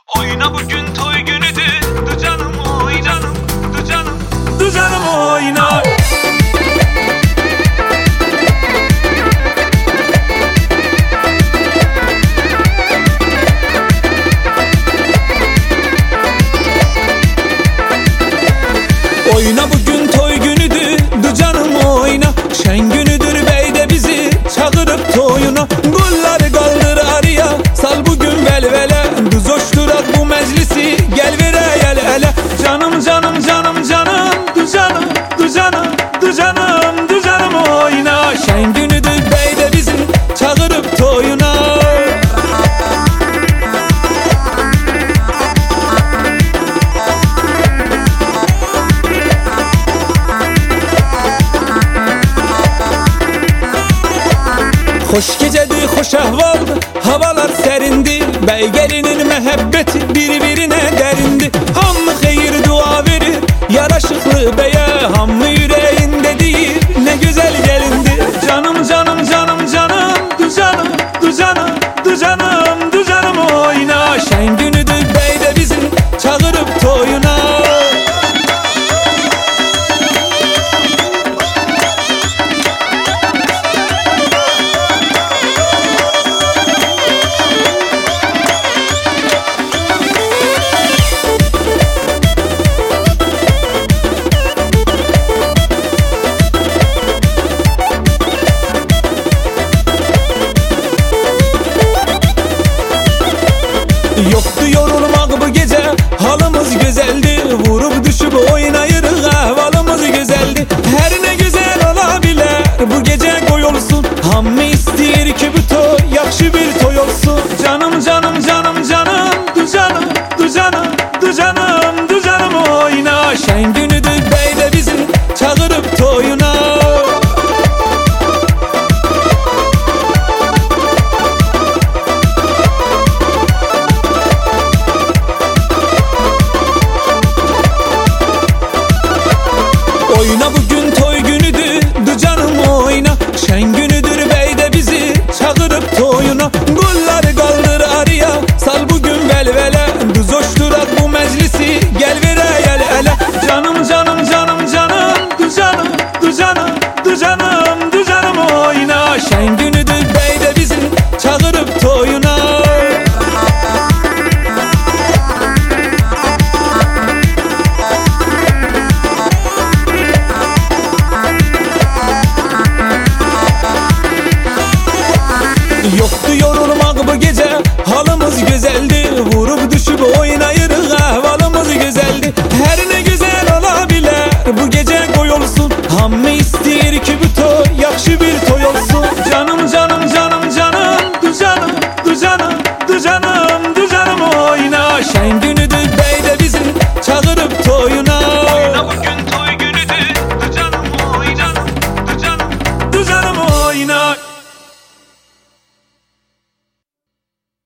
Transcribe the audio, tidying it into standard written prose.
Oyna bugün toy günüdür. Du canım oy canım, du canım, Du canım oyna. Oyna bugün toy günüdür, du canım oyna. Şen günüdür bey de bizi çağırıp toyuna. Gulları kaldır araya, sal bugün velvele. Du coşturak bu meclisi, gel vere gel hele. Canım canım canım canım, du canım, du canım, du canım, du canım oyna. Şen günüdür bey de bizi çağırıp toyuna. Hoş gecedi, hoş ahvaldı, havalar serindi. Bey gelinin mehabbeti birbirine derindi. Hammı hayır dua verir, yaraşıklı beye. Hammı yüreğinde değil, ne güzel gelindi. Canım canım canım canım, du canım, du canım, du canım, du canım oyna. Şen günüdür bey de bizi çağırıp toyuna. Yoktu yorulmak bu gece, halımız güzeldi. Vurup düşüp oynayırız, ahvalımız güzeldi. Her ne güzel olabilir, bu gece koy olsun. Hammı istiyor ki bu toy, yakşı bir toy olsun. Canım canım canım canım, du canım, du canım, du canım, du canım oyna. Şen günüdür bey de bizi çağırıp toyuna. Oyna bugün toy günüdür, du canım oyna. Şen günüdür bey de bizi çağırıp toyuna. Gulları kaldır araya, sal bugün velvele. Du coşturak bu meclisi, gel vere gel hele. Canım canım canım canım, du canım, du canım, du canım, du canım oyna. Şen günüdür bey de bizi çağırıp toyuna. Yoktu yorulmak bu gece, halımız güzeldi. Vurup düşüp oynayırız, ahvalımız güzeldi. Her ne güzel olabilir, bu gece koy olsun. Hammı istiyor ki bu toy, yakşı bir